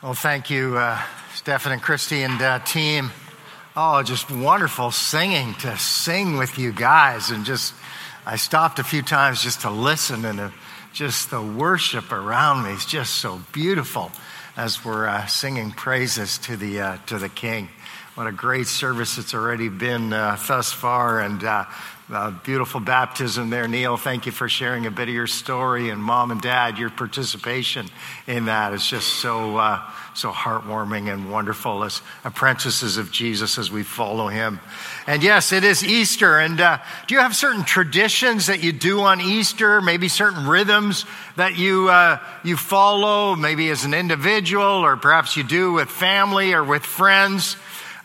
Well, thank you, Stephen and Christy and team. Oh, just wonderful singing, to sing with you guys. And I stopped a few times just to listen, and just the worship around me is just so beautiful as we're singing praises to the King. What a great service it's already been thus far, and beautiful baptism there, Neil. Thank you for sharing a bit of your story, and Mom and Dad, your participation in that is just so heartwarming and wonderful as apprentices of Jesus as we follow him. And yes, it is Easter. And do you have certain traditions that you do on Easter? Maybe certain rhythms that you follow, maybe as an individual, or perhaps you do with family or with friends.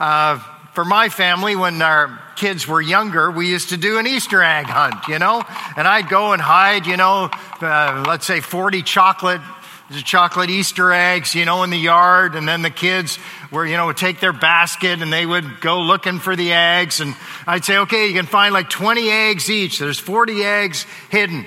For my family, when our kids were younger, we used to do an Easter egg hunt, and I'd go and hide, let's say 40 chocolate Easter eggs, in the yard. And then the kids would take their basket and they would go looking for the eggs. And I'd say, okay, you can find like 20 eggs each. There's 40 eggs hidden,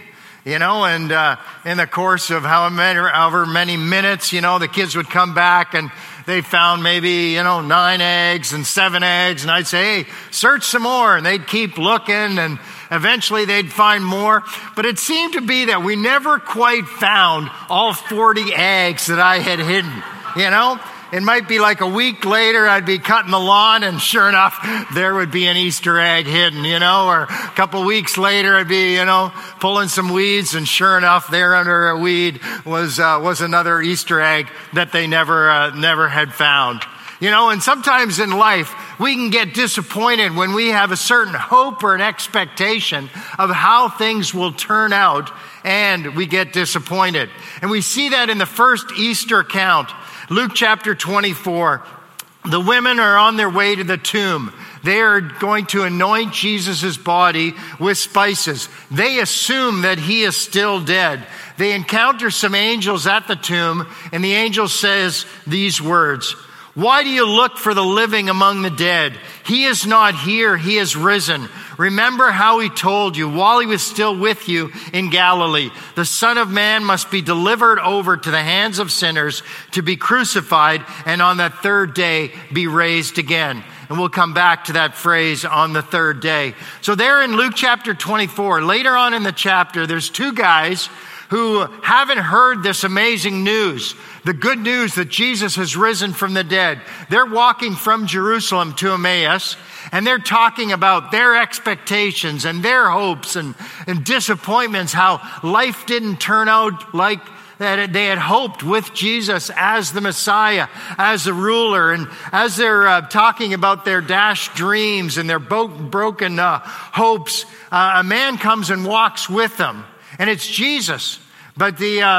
and in the course of however many minutes, the kids would come back and they found maybe, 9 eggs and 7 eggs. And I'd say, hey, search some more. And they'd keep looking, and eventually they'd find more. But it seemed to be that we never quite found all 40 eggs that I had hidden, It might be like a week later, I'd be cutting the lawn, and sure enough, there would be an Easter egg hidden, or a couple weeks later, I'd be, pulling some weeds, and sure enough, there under a weed was another Easter egg that they never had found. And sometimes in life, we can get disappointed when we have a certain hope or an expectation of how things will turn out, and we get disappointed. And we see that in the first Easter account, Luke chapter 24. The women are on their way to the tomb. They are going to anoint Jesus' body with spices. They assume that he is still dead. They encounter some angels at the tomb, and the angel says these words: "Why do you look for the living among the dead? He is not here, he is risen. Remember how he told you while he was still with you in Galilee. The Son of Man must be delivered over to the hands of sinners, to be crucified, and on the third day be raised again." And we'll come back to that phrase, on the third day. So there in Luke chapter 24, later on in the chapter, there's two guys who haven't heard this amazing news, the good news that Jesus has risen from the dead. They're walking from Jerusalem to Emmaus, and they're talking about their expectations and their hopes and disappointments, how life didn't turn out like that they had hoped with Jesus as the Messiah, as the ruler. And as they're talking about their dashed dreams and their broken hopes, a man comes and walks with them, and it's Jesus. But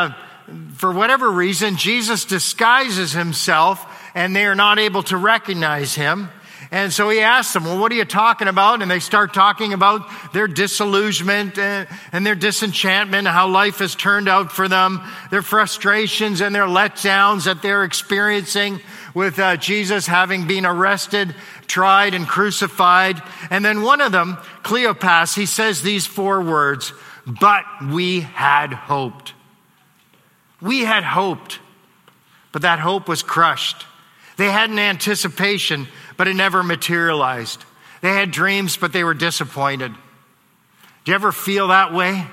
for whatever reason, Jesus disguises himself, and they are not able to recognize him. And so he asks them, well, what are you talking about? And they start talking about their disillusionment and their disenchantment, how life has turned out for them, their frustrations and their letdowns that they're experiencing with Jesus having been arrested, tried, and crucified. And then one of them, Cleopas, he says these 4 words: "But we had hoped." We had hoped, but that hope was crushed. They had an anticipation, but it never materialized. They had dreams, but they were disappointed. Do you ever feel that way?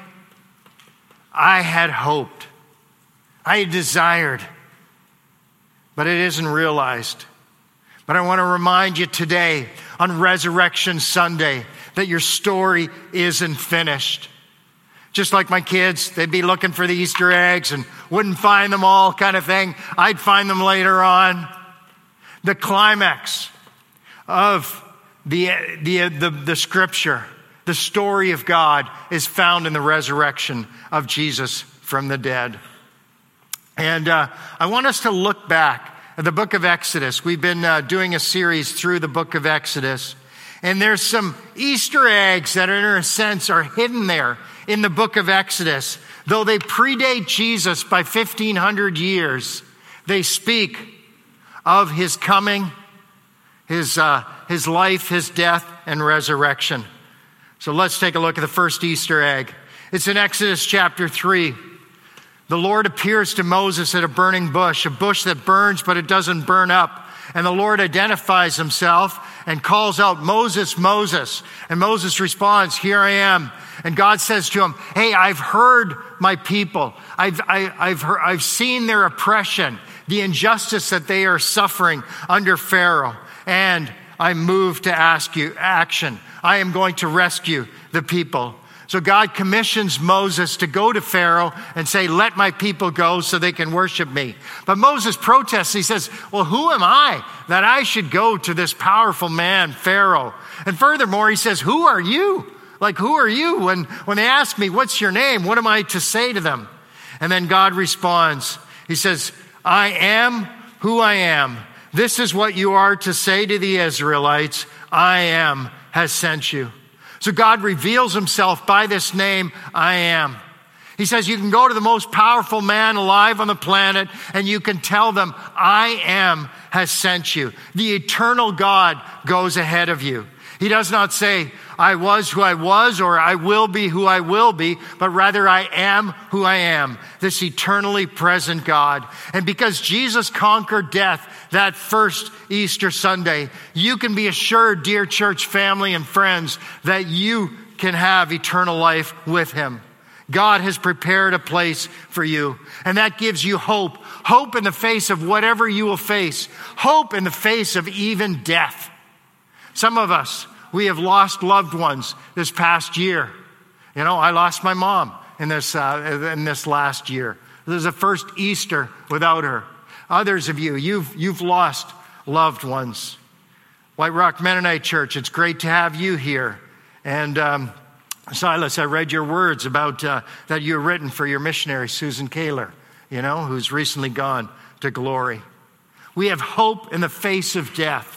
I had hoped. I desired, but it isn't realized. But I want to remind you today on Resurrection Sunday that your story isn't finished. Just like my kids, they'd be looking for the Easter eggs and wouldn't find them all, kind of thing. I'd find them later on. The climax of the scripture, the story of God, is found in the resurrection of Jesus from the dead. And I want us to look back at the book of Exodus. We've been doing a series through the book of Exodus. And there's some Easter eggs that, in a sense, are hidden there in the book of Exodus. Though they predate Jesus by 1,500 years, they speak of his coming, his life, his death, and resurrection. So let's take a look at the first Easter egg. It's in Exodus chapter 3. the Lord appears to Moses at a burning bush, a bush that burns, but it doesn't burn up. And the Lord identifies himself and calls out, "Moses, Moses." And Moses responds, "Here I am." And God says to him, "Hey, I've heard my people. I've seen their oppression, the injustice that they are suffering under Pharaoh. And I'm moved to ask you action. I am going to rescue the people." So God commissions Moses to go to Pharaoh and say, "Let my people go so they can worship me." But Moses protests. He says, "Well, who am I that I should go to this powerful man, Pharaoh?" And furthermore, he says, "Who are you? Like, who are you? When they ask me, 'What's your name?' what am I to say to them?" And then God responds. He says, "I am who I am. This is what you are to say to the Israelites. I am has sent you." So God reveals himself by this name, I am. He says you can go to the most powerful man alive on the planet and you can tell them, I am has sent you. The eternal God goes ahead of you. He does not say, I was who I was or I will be who I will be, but rather I am who I am, this eternally present God. And because Jesus conquered death that first Easter Sunday, you can be assured, dear church family and friends, that you can have eternal life with him. God has prepared a place for you, and that gives you hope. Hope in the face of whatever you will face. Hope in the face of even death. Some of us, we have lost loved ones this past year. You know, I lost my mom in this last year. This is the first Easter without her. Others of you, you've lost loved ones. White Rock Mennonite Church, it's great to have you here. And Silas, I read your words about that you've written for your missionary, Susan Kaler, you know, who's recently gone to glory. We have hope in the face of death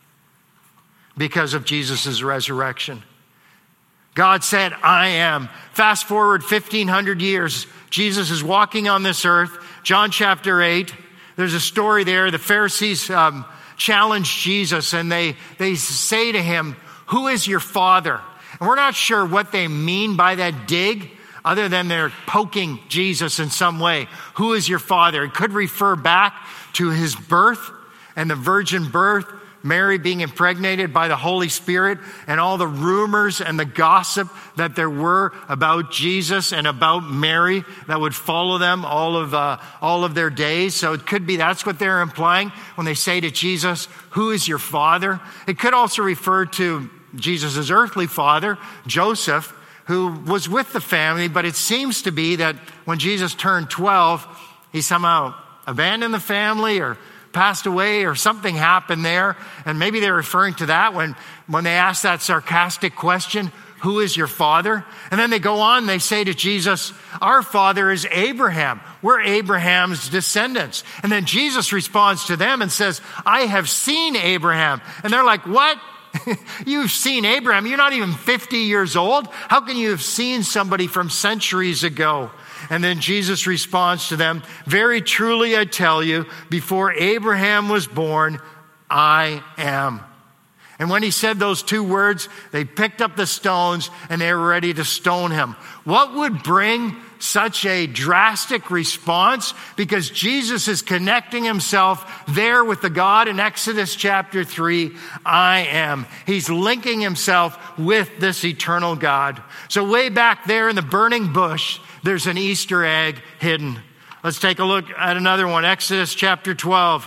because of Jesus' resurrection. God said, I am. Fast forward 1,500 years. Jesus is walking on this earth. John chapter 8. There's a story there. The Pharisees challenge Jesus and they say to him, who is your father? And we're not sure what they mean by that dig, other than they're poking Jesus in some way. Who is your father? It could refer back to his birth and the virgin birth, Mary being impregnated by the Holy Spirit, and all the rumors and the gossip that there were about Jesus and about Mary that would follow them all of their days. So it could be that's what they're implying when they say to Jesus, who is your father? It could also refer to Jesus' earthly father, Joseph, who was with the family, but it seems to be that when Jesus turned 12, he somehow abandoned the family or passed away or something happened there. And maybe they're referring to that when they ask that sarcastic question, who is your father? And then they go on, they say to Jesus, our father is Abraham. We're Abraham's descendants. And then Jesus responds to them and says, I have seen Abraham. And they're like, what? You've seen Abraham. You're not even 50 years old. How can you have seen somebody from centuries ago? And then Jesus responds to them, very truly I tell you, before Abraham was born, I am. And when he said those two words, they picked up the stones and they were ready to stone him. What would bring such a drastic response? Because Jesus is connecting himself there with the God in Exodus chapter 3, I am. He's linking himself with this eternal God. So way back there in the burning bush, there's an Easter egg hidden. Let's take a look at another one, Exodus chapter 12.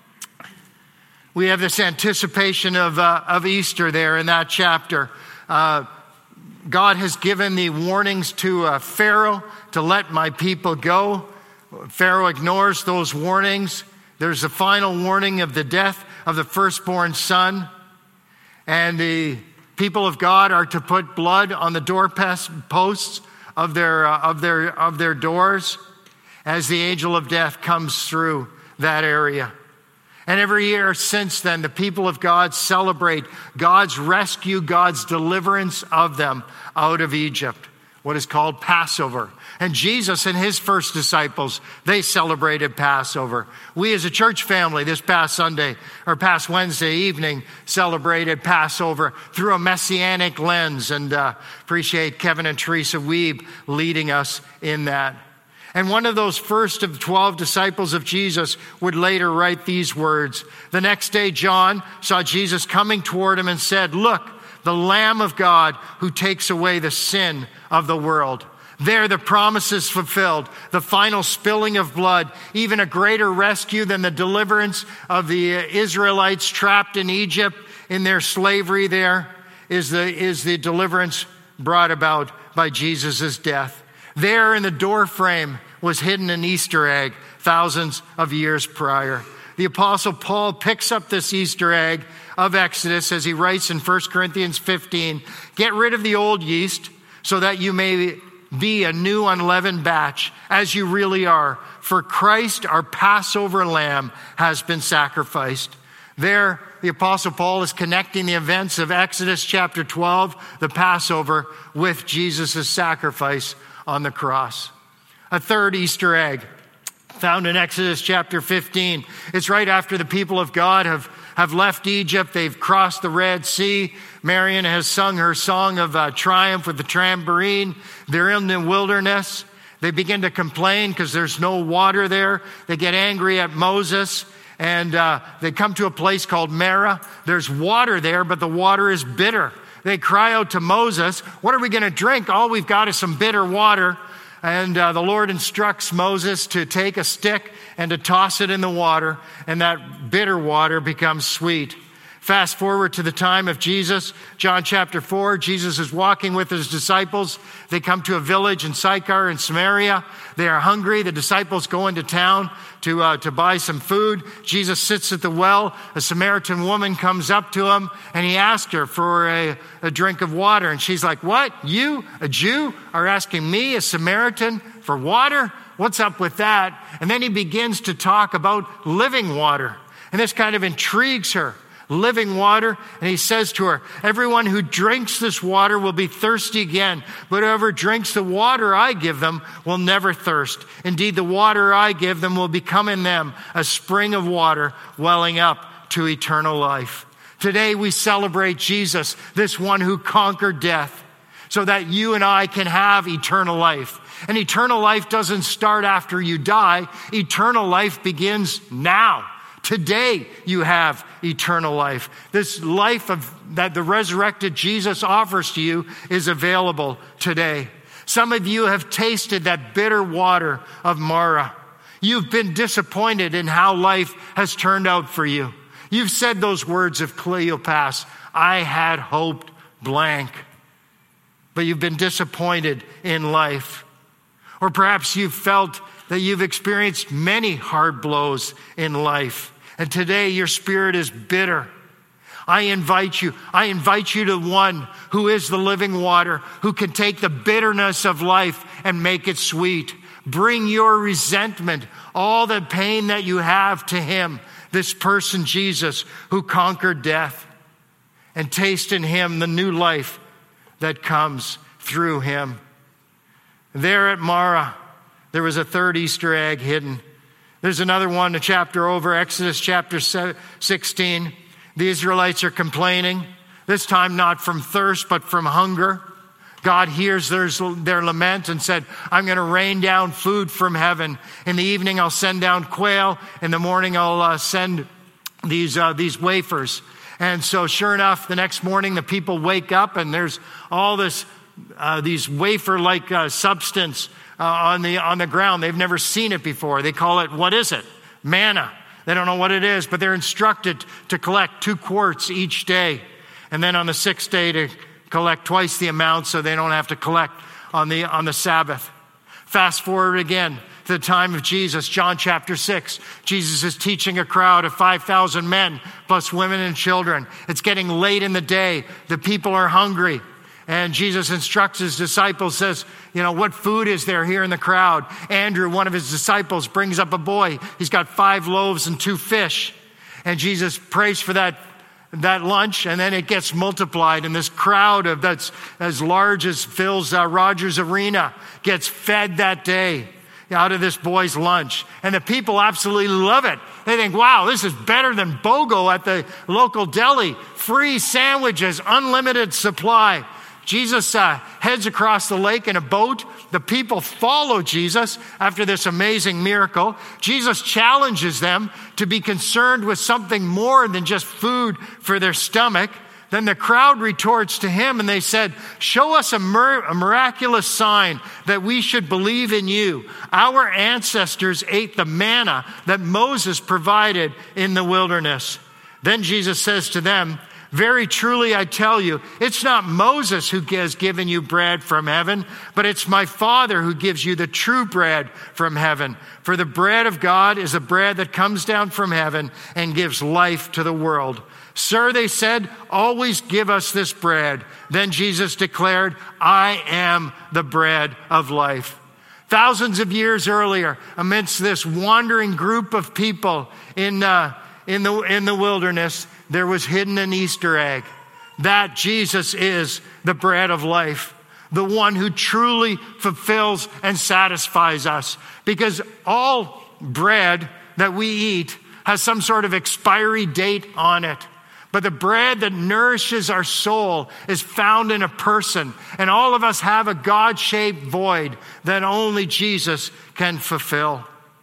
We have this anticipation of Easter there in that chapter. God has given the warnings to Pharaoh to let my people go. Pharaoh ignores those warnings. There's a final warning of the death of the firstborn son. And the people of God are to put blood on the doorposts of their doors as the angel of death comes through that area. And every year since then, the people of God celebrate God's rescue, God's deliverance of them out of Egypt, what is called Passover. And Jesus and his first disciples, they celebrated Passover. We as a church family this past Wednesday evening celebrated Passover through a messianic lens, and appreciate Kevin and Teresa Weeb leading us in that. And one of those first of 12 disciples of Jesus would later write these words. The next day, John saw Jesus coming toward him and said, "Look, the Lamb of God who takes away the sin of the world." There the promise is fulfilled, the final spilling of blood, even a greater rescue than the deliverance of the Israelites trapped in Egypt in their slavery there is the deliverance brought about by Jesus' death. There in the doorframe was hidden an Easter egg thousands of years prior. The Apostle Paul picks up this Easter egg of Exodus as he writes in 1 Corinthians 15, "Get rid of the old yeast so that you may be a new unleavened batch as you really are. For Christ, our Passover lamb, has been sacrificed." There, the Apostle Paul is connecting the events of Exodus chapter 12, the Passover, with Jesus' sacrifice on the cross. A third Easter egg found in Exodus chapter 15. It's right after the people of God have left Egypt. They've crossed the Red Sea. Marion has sung her song of triumph with the tambourine. They're in the wilderness. They begin to complain because there's no water there. They get angry at Moses, and they come to a place called Marah. There's water there, but the water is bitter. They cry out to Moses, "What are we going to drink? All we've got is some bitter water." And the Lord instructs Moses to take a stick and to toss it in the water, and that bitter water becomes sweet. Fast forward to the time of Jesus, John chapter 4, Jesus is walking with his disciples. They come to a village in Sychar in Samaria. They are hungry. The disciples go into town to buy some food. Jesus sits at the well. A Samaritan woman comes up to him, and he asks her for a drink of water. And she's like, "What? You, a Jew, are asking me, a Samaritan, for water? What's up with that?" And then he begins to talk about living water. And this kind of intrigues her. Living water. And he says to her, "Everyone who drinks this water will be thirsty again, but whoever drinks the water I give them will never thirst. Indeed, the water I give them will become in them a spring of water welling up to eternal life." Today we celebrate Jesus, this one who conquered death, so that you and I can have eternal life. And eternal life doesn't start after you die. Eternal life begins now. Today you have eternal life. This life that the resurrected Jesus offers to you is available today. Some of you have tasted that bitter water of Marah. You've been disappointed in how life has turned out for you. You've said those words of Cleopas, "I had hoped blank." But you've been disappointed in life. Or perhaps you've felt that you've experienced many hard blows in life. And today your spirit is bitter. I invite you to one who is the living water, who can take the bitterness of life and make it sweet. Bring your resentment, all the pain that you have, to him, this person Jesus who conquered death, and taste in him the new life that comes through him. There at Marah, there was a third Easter egg hidden. There's another one, a chapter over, Exodus chapter 16. The Israelites are complaining, this time not from thirst, but from hunger. God hears their lament and said, "I'm going to rain down food from heaven. In the evening, I'll send down quail. In the morning, I'll send these wafers." And so sure enough, the next morning, the people wake up and there's all these wafer-like substance on the ground. They've never seen it before. They call it, what is it? Manna. They don't know what it is, but they're instructed to collect 2 quarts each day. And then on the 6th day to collect twice the amount so they don't have to collect on the Sabbath. Fast forward again to the time of Jesus, John chapter 6. Jesus is teaching a crowd of 5,000 men plus women and children. It's getting late in the day. The people are hungry. And Jesus instructs his disciples, says, "What food is there here in the crowd?" Andrew, one of his disciples, brings up a boy. He's got 5 loaves and 2 fish. And Jesus prays for that lunch, and then it gets multiplied. And this crowd that's as large as fills Rogers Arena gets fed that day out of this boy's lunch. And the people absolutely love it. They think, wow, this is better than BOGO at the local deli. Free sandwiches, unlimited supply. Jesus heads across the lake in a boat. the people follow Jesus after this amazing miracle. Jesus challenges them to be concerned with something more than just food for their stomach. Then the crowd retorts to him and they said, show us a miraculous sign that we should believe in you. Our ancestors ate the manna that Moses provided in the wilderness. Then Jesus says to them, very truly I tell you, it's not Moses who has given you bread from heaven, but it's my Father who gives you the true bread from heaven. For the bread of God is a bread that comes down from heaven and gives life to the world. Sir, they said, always give us this bread. Then Jesus declared, I am the bread of life. Thousands of years earlier, amidst this wandering group of people in the wilderness, there was hidden an Easter egg. That Jesus is the bread of life, the one who truly fulfills and satisfies us. Because all bread that we eat has some sort of expiry date on it. But the bread that nourishes our soul is found in a person. And all of us have a God-shaped void that only Jesus can fulfill.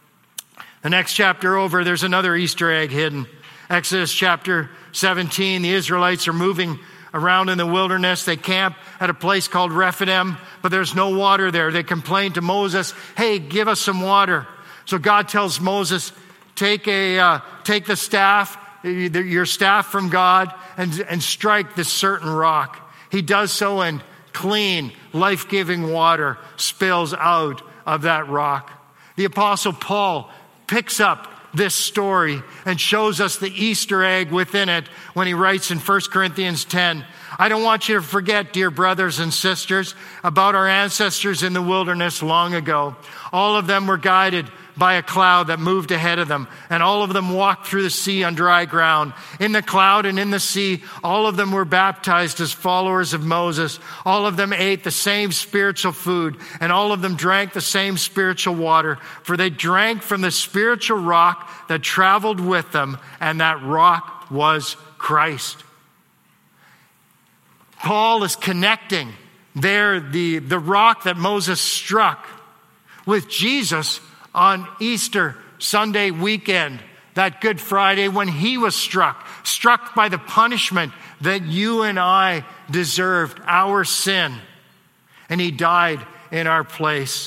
The next chapter over, there's another Easter egg hidden. Exodus chapter 17, the Israelites are moving around in the wilderness. They camp at a place called Rephidim, but there's no water there. They complain to Moses, hey, give us some water. So God tells Moses, take the staff, your staff from God, and strike this certain rock. He does so, and clean, life-giving water spills out of that rock. The Apostle Paul picks up this story and shows us the Easter egg within it when he writes in 1 Corinthians 10, I don't want you to forget, dear brothers and sisters, about our ancestors in the wilderness long ago. All of them were guided by a cloud that moved ahead of them, and all of them walked through the sea on dry ground. In the cloud and in the sea, all of them were baptized as followers of Moses. All of them ate the same spiritual food, and all of them drank the same spiritual water, for they drank from the spiritual rock that traveled with them, and that rock was Christ. Paul is connecting there the rock that Moses struck with Jesus on Easter Sunday weekend, that Good Friday, when he was struck by the punishment that you and I deserved, our sin. And he died in our place.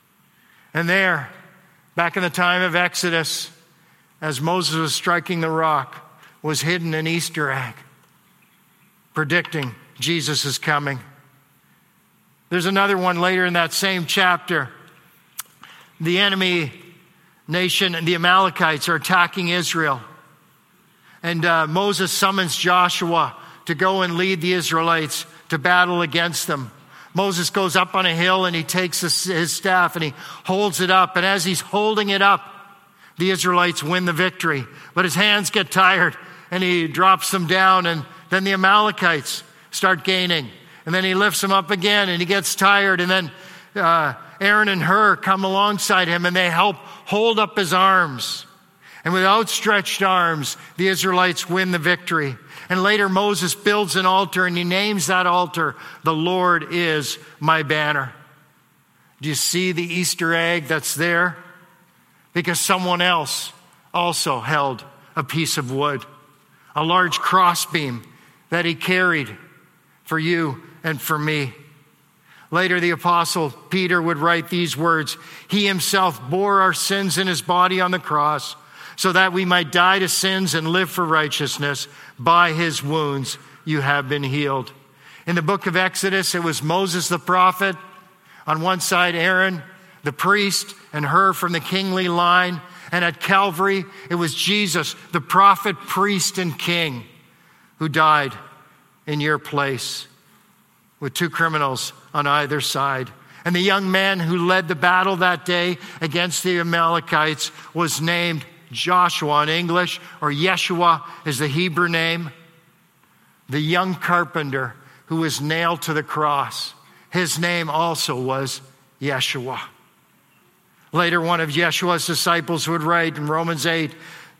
And there, back in the time of Exodus, as Moses was striking the rock, was hidden an Easter egg, predicting Jesus is coming. There's another one later in that same chapter. The enemy nation and the Amalekites are attacking Israel. And Moses summons Joshua to go and lead the Israelites to battle against them. Moses goes up on a hill and he takes his staff and he holds it up. And as he's holding it up, the Israelites win the victory. But his hands get tired and he drops them down, and then the Amalekites start gaining. And then he lifts them up again and he gets tired, and then Aaron and Hur come alongside him and they help hold up his arms. And with outstretched arms, the Israelites win the victory. And later Moses builds an altar and he names that altar, "The Lord is my banner." Do you see the Easter egg that's there? Because someone else also held a piece of wood, a large crossbeam that he carried for you and for me. Later, the Apostle Peter would write these words, "He himself bore our sins in his body on the cross, so that we might die to sins and live for righteousness. By his wounds you have been healed." In the book of Exodus, it was Moses the prophet, on one side Aaron the priest, and Hur from the kingly line. And at Calvary, it was Jesus, the prophet, priest, and king, who died in your place, with two criminals on either side. And the young man who led the battle that day against the Amalekites was named Joshua in English, or Yeshua is the Hebrew name. The young carpenter who was nailed to the cross, his name also was Yeshua. Later, one of Yeshua's disciples would write in Romans 8,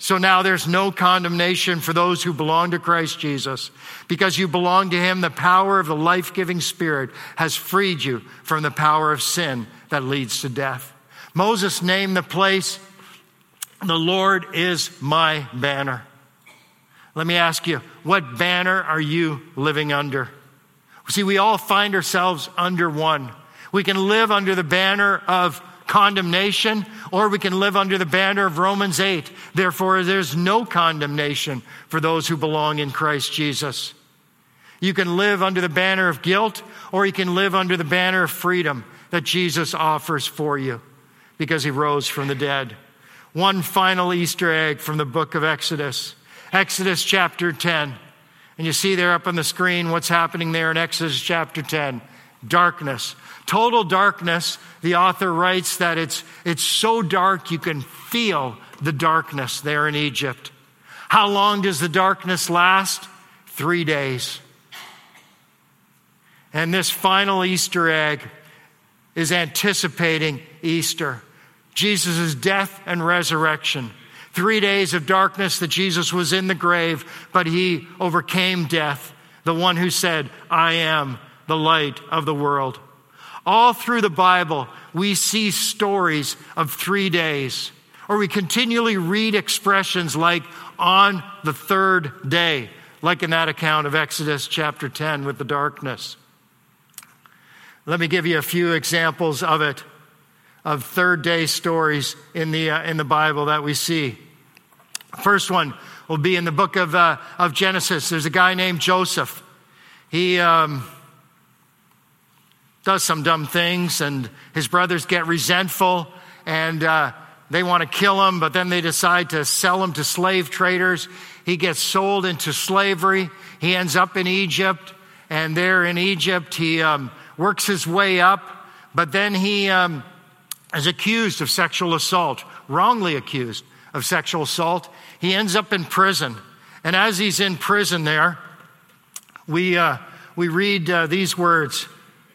So now there's no condemnation for those who belong to Christ Jesus. Because you belong to him, the power of the life-giving Spirit has freed you from the power of sin that leads to death. Moses named the place, "The Lord is my banner." Let me ask you, what banner are you living under? See, we all find ourselves under one. We can live under the banner of condemnation, or we can live under the banner of Romans 8. Therefore, there's no condemnation for those who belong in Christ Jesus. You can live under the banner of guilt, or you can live under the banner of freedom that Jesus offers for you because he rose from the dead. One final Easter egg from the book of Exodus. Exodus chapter 10. And you see there up on the screen what's happening there in Exodus chapter 10. Darkness. Total darkness. The author writes that it's so dark you can feel the darkness there in Egypt. How long does the darkness last? 3 days. And this final Easter egg is anticipating Easter. Jesus' death and resurrection. 3 days of darkness that Jesus was in the grave, but he overcame death. The one who said, "I am the light of the world." All through the Bible, we see stories of 3 days, or we continually read expressions like "on the third day," like in that account of Exodus chapter 10 with the darkness. Let me give you a few examples of it, of third day stories in the Bible that we see. First one will be in the book of Genesis. There's a guy named Joseph. He does some dumb things, and his brothers get resentful, and they want to kill him, but then they decide to sell him to slave traders. He gets sold into slavery. He ends up in Egypt, and there in Egypt, he works his way up, but then he is accused of sexual assault, wrongly accused of sexual assault. He ends up in prison. And as he's in prison there, we read these words.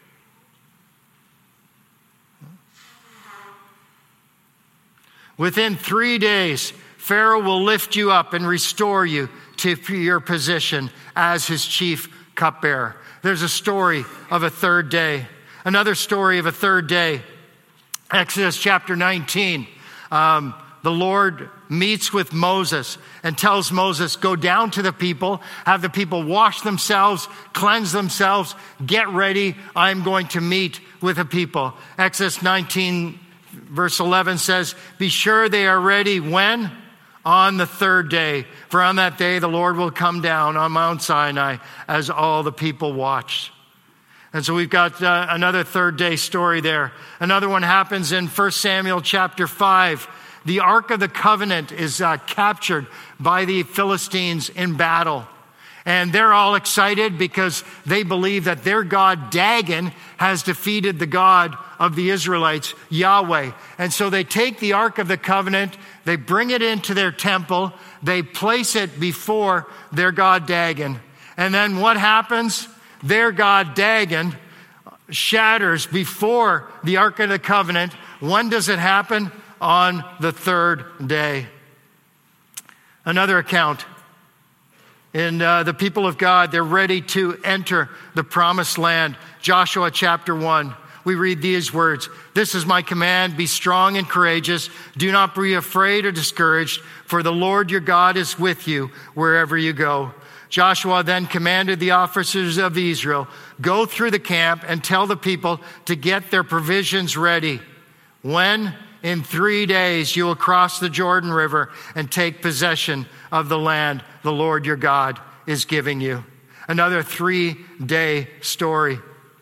"Within 3 days, Pharaoh will lift you up and restore you to your position as his chief cupbearer." There's a story of a third day. Another story of a third day. Exodus chapter 19. The Lord meets with Moses and tells Moses, "Go down to the people, have the people wash themselves, cleanse themselves, get ready. I'm going to meet with the people." Exodus 19 verse 11 says, "Be sure they are ready when? On the third day. For on that day the Lord will come down on Mount Sinai as all the people watch." And so we've got another third day story there. Another one happens in 1 Samuel chapter 5. The Ark of the Covenant is captured by the Philistines in battle. And they're all excited because they believe that their God, Dagon, has defeated the God of the Israelites, Yahweh. And so they take the Ark of the Covenant, they bring it into their temple, they place it before their God, Dagon. And then what happens? Their God, Dagon, shatters before the Ark of the Covenant. When does it happen? On the third day. Another account. And the people of God, they're ready to enter the promised land. Joshua chapter 1. We read these words. "This is my command, be strong and courageous. Do not be afraid or discouraged, for the Lord your God is with you wherever you go." Joshua then commanded the officers of Israel, "Go through the camp and tell the people to get their provisions ready. When? In 3 days you will cross the Jordan River and take possession of the land the Lord your God is giving you." Another 3-day story.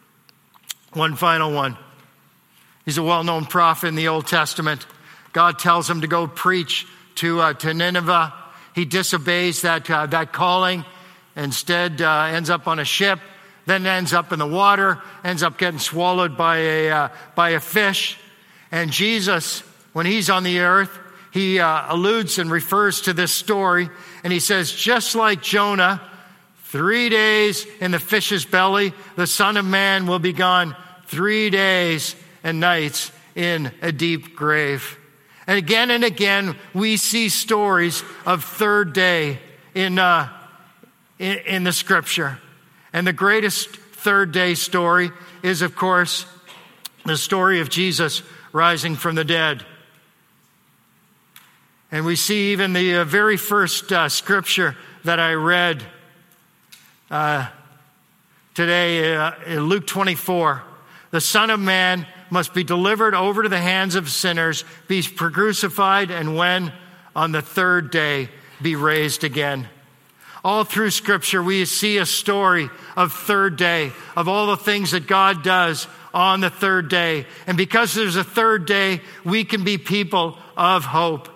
One final one. He's a well-known prophet in the Old Testament. God tells him to go preach to Nineveh. He disobeys that calling. Instead, ends up on a ship, then ends up in the water, ends up getting swallowed by a fish. And Jesus, when he's on the earth, he alludes and refers to this story. And he says, just like Jonah, 3 days in the fish's belly, the Son of Man will be gone 3 days and nights in a deep grave. And again, we see stories of third day in the Scripture. And the greatest third day story is, of course, the story of Jesus rising from the dead. And we see even the very first scripture that I read today, in Luke 24. The Son of Man must be delivered over to the hands of sinners, be crucified, and when on the third day be raised again. All through Scripture, we see a story of third day, of all the things that God does on the third day. And because there's a third day, we can be people of hope.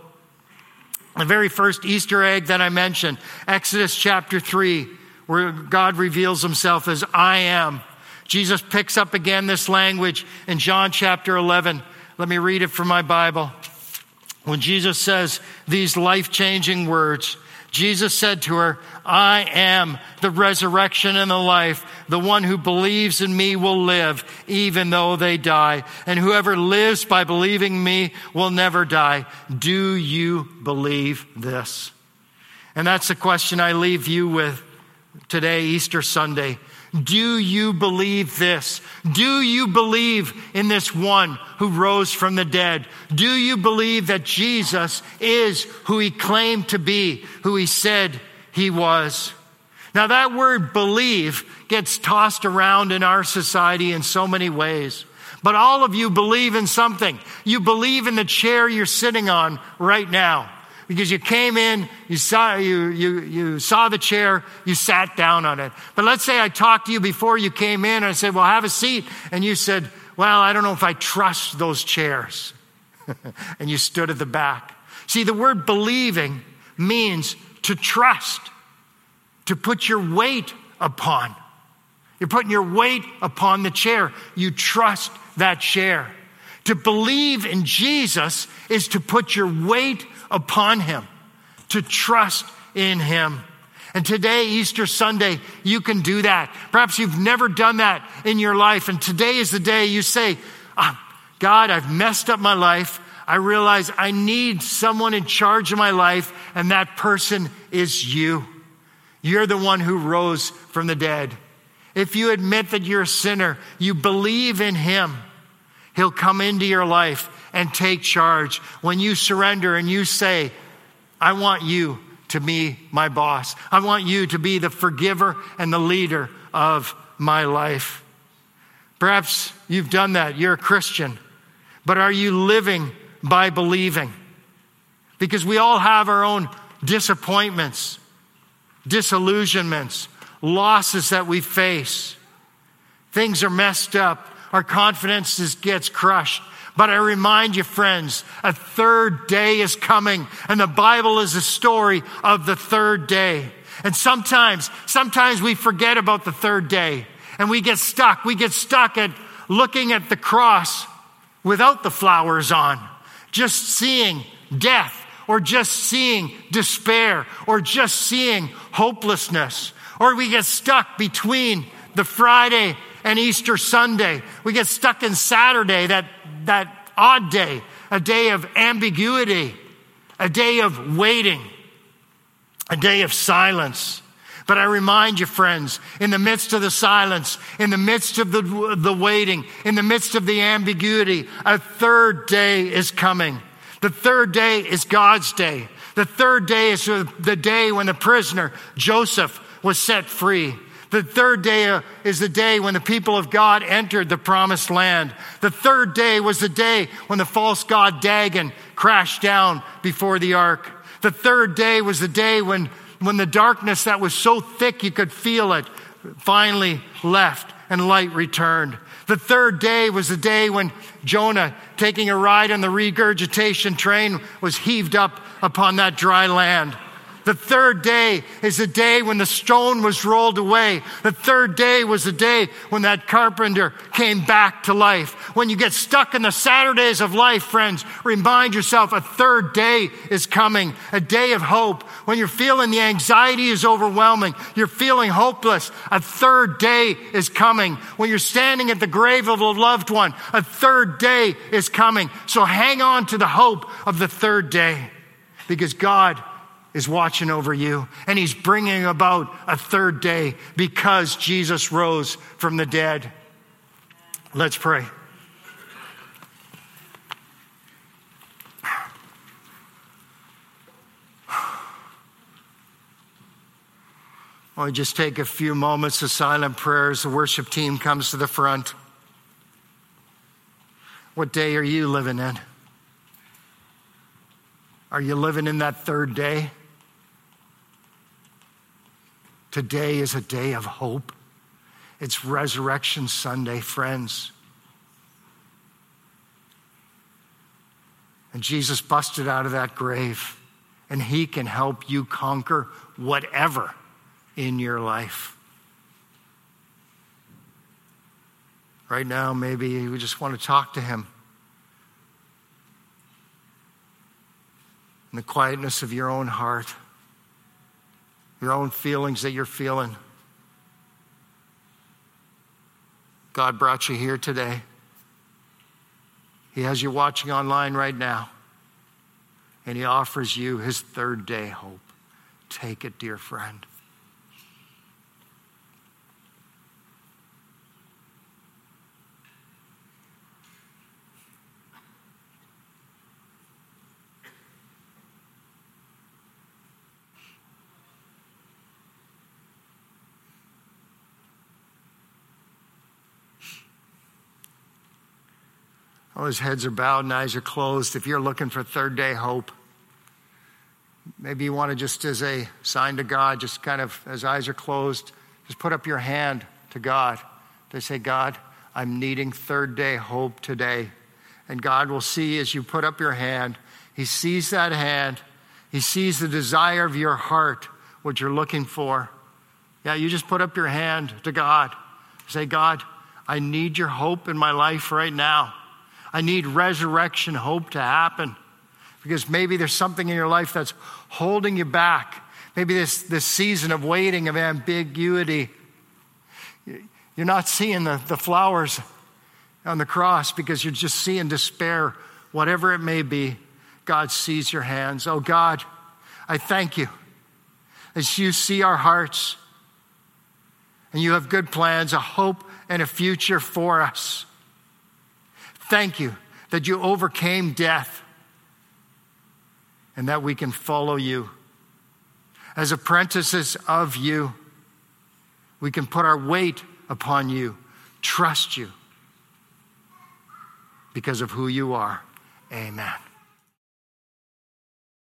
The very first Easter egg that I mentioned, Exodus chapter 3, where God reveals himself as I am. Jesus picks up again this language in John chapter 11. Let me read it from my Bible. When Jesus says these life-changing words, Jesus said to her, I am the resurrection and the life. The one who believes in me will live, even though they die. And whoever lives by believing me will never die. Do you believe this? And that's the question I leave you with today, Easter Sunday. Do you believe this? Do you believe in this one who rose from the dead? Do you believe that Jesus is who he claimed to be, who he said he was? Now that word believe gets tossed around in our society in so many ways. But all of you believe in something. You believe in the chair you're sitting on right now. Because you came in, you saw the chair, you sat down on it. But let's say I talked to you before you came in and I said, well, have a seat. And you said, well, I don't know if I trust those chairs. And you stood at the back. See, the word believing means to trust, to put your weight upon. You're putting your weight upon the chair. You trust that chair. To believe in Jesus is to put your weight upon him, to trust in him. And today, Easter Sunday, you can do that. Perhaps you've never done that in your life. And today is the day you say, God, I've messed up my life. I realize I need someone in charge of my life. And that person is you. You're the one who rose from the dead. If you admit that you're a sinner, you believe in him, he'll come into your life and take charge. When you surrender and you say, I want you to be my boss. I want you to be the forgiver and the leader of my life. Perhaps you've done that. You're a Christian. But are you living by believing? Because we all have our own disappointments, disillusionments, losses that we face. Things are messed up. Our confidence gets crushed. But I remind you, friends, a third day is coming, and the Bible is a story of the third day. And sometimes we forget about the third day, and we get stuck. We get stuck at looking at the cross without the flowers on, just seeing death, or just seeing despair, or just seeing hopelessness. Or we get stuck between the Friday and Easter Sunday. We get stuck in Saturday, that odd day, a day of ambiguity, a day of waiting, a day of silence. But I remind you, friends, in the midst of the silence, in the midst of the waiting, in the midst of the ambiguity, a third day is coming. The third day is God's day. The third day is the day when the prisoner, Joseph, was set free. The third day is the day when the people of God entered the promised land. The third day was the day when the false god Dagon crashed down before the ark. The third day was the day when the darkness that was so thick you could feel it finally left and light returned. The third day was the day when Jonah, taking a ride on the regurgitation train, was heaved up upon that dry land. The third day is the day when the stone was rolled away. The third day was the day when that carpenter came back to life. When you get stuck in the Saturdays of life, friends, remind yourself a third day is coming, a day of hope. When you're feeling the anxiety is overwhelming, you're feeling hopeless, a third day is coming. When you're standing at the grave of a loved one, a third day is coming. So hang on to the hope of the third day, because God is watching over you, and he's bringing about a third day because Jesus rose from the dead. Let's pray. I'll just take a few moments of silent prayer as the worship team comes to the front. What day are you living in? Are you living in that third day? Today is a day of hope. It's Resurrection Sunday, friends. And Jesus busted out of that grave, and he can help you conquer whatever in your life. Right now, maybe you just want to talk to him in the quietness of your own heart, your own feelings that you're feeling. God brought you here today. He has you watching online right now, and he offers you his third day hope. Take it, dear friend. All his heads are bowed and eyes are closed. If you're looking for third day hope, maybe you want to just as a sign to God, just kind of as eyes are closed, just put up your hand to God. To say, God, I'm needing third day hope today. And God will see as you put up your hand, he sees that hand. He sees the desire of your heart, what you're looking for. Yeah, you just put up your hand to God. Say, God, I need your hope in my life right now. I need resurrection hope to happen, because maybe there's something in your life that's holding you back. Maybe this season of waiting, of ambiguity. You're not seeing the flowers on the cross because you're just seeing despair. Whatever it may be, God sees your hands. Oh God, I thank you as you see our hearts and you have good plans, a hope and a future for us. Thank you that you overcame death and that we can follow you. As apprentices of you, we can put our weight upon you, trust you because of who you are. Amen.